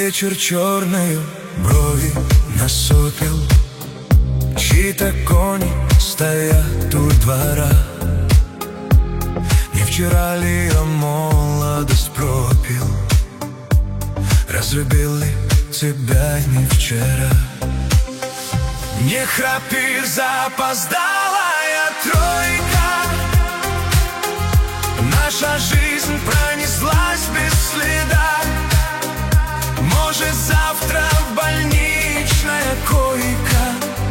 вечер черную брови насупил, чьи-то кони стоят у двора. Не вчера ли я молодость пропил? Разлюбил ли тебя не вчера? Не храпи, запоздалая тройка. Наша жизнь пронеслась без следа. Может, завтра больничная койка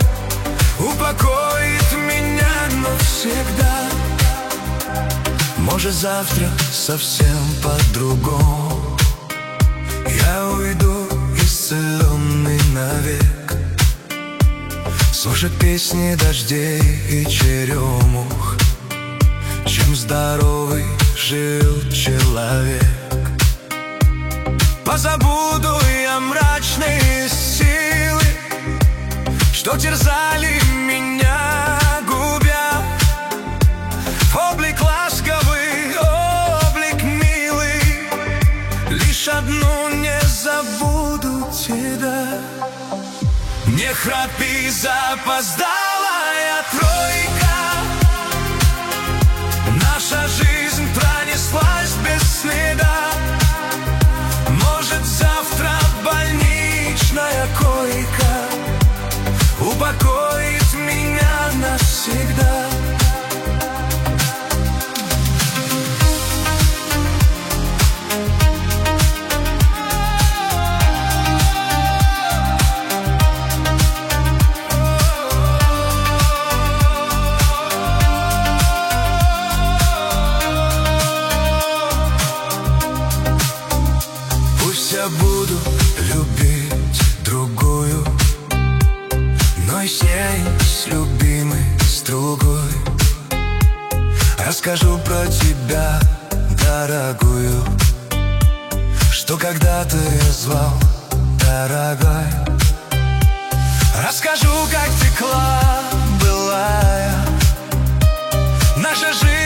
упокоит меня навсегда. Может, завтра совсем по-другому я уйду исцеленный навек, слушать песни дождей и черемух, чем здоровый жил человек. Позабуду я мрачные силы, что терзали меня, губя. Облик ласковый, облик милый, лишь одну не забуду тебя. Не храпи, запоздалая тройка. Наша жизнь пронеслась без следа. Может, завтра больничная койка упокоит меня навсегда. Я буду любить другую, но и с ней, с любимой, с другой. Расскажу про тебя, дорогую, что когда-то я звал дорогой. Расскажу, как текла былая наша жизнь.